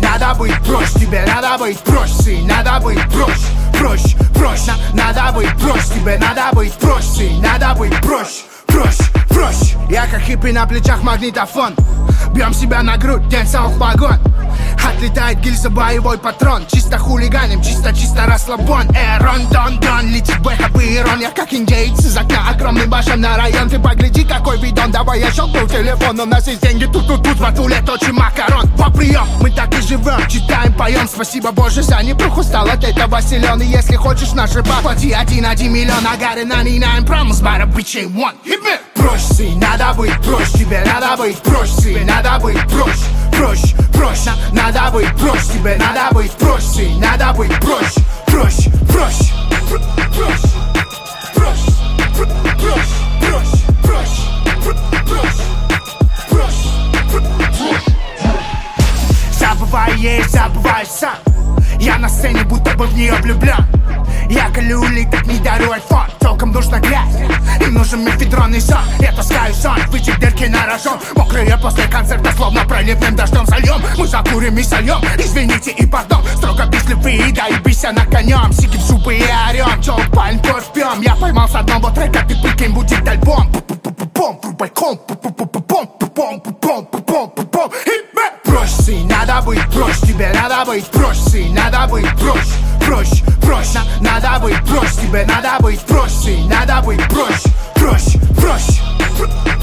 надо быть проще, тебе надо быть проще, надо быть проще, проще, надо быть проще, тебе надо быть проще, надо быть проще, проще. Я как хиппи, на плечах магнитофон, бьем себя на грудь, день самых погон. Отлетает гильза, боевой патрон. Чисто хулиганим, чисто расслабон. Рон-дон-дон, летит БХП и рон. Я как индейец из окна огромным башен на район. Ты погляди, какой видон, давай я щелкну телефон. У нас есть деньги, тут-тут-тут, братуле, точим макарон. По прием, мы так и живем, читаем, поем. Спасибо, Боже, за непруху, стал от этого силен. И если хочешь наш рэп, плати 1 миллион. I got it 99 problems, but a bitch ain't one. Hit me! Проще, надо быть проще, тебе надо быть проще, надо быть проще, надо быть проще, тебе надо быть проще, надо быть проще, проще. Забываю есть, забываю сам. Я на сцене, будто бы в нее влюблен. Я колю улиток, не дарю айфон. Толком нужна грязь и нужен мефедронный сон. Я таскаю сон, вытек дырки на рожон. Мокрые после концерта, словно проливным дождем зальем. Мы закурим и сольем, извините и пардон. Строго без любви, да и бися на конем. Сики в зубы и орем, челк пальм пьем. Я поймал с одного трека, ты прикинь, будет альбом. Пум-пум-пум, врубай комп. Пум-пум-пум-пум-пум-пум-пум. Проще, надо быть проще, тебе надо быть проще, надо быть проще, надо быть проще, тебе надо быть проще, надо быть проще.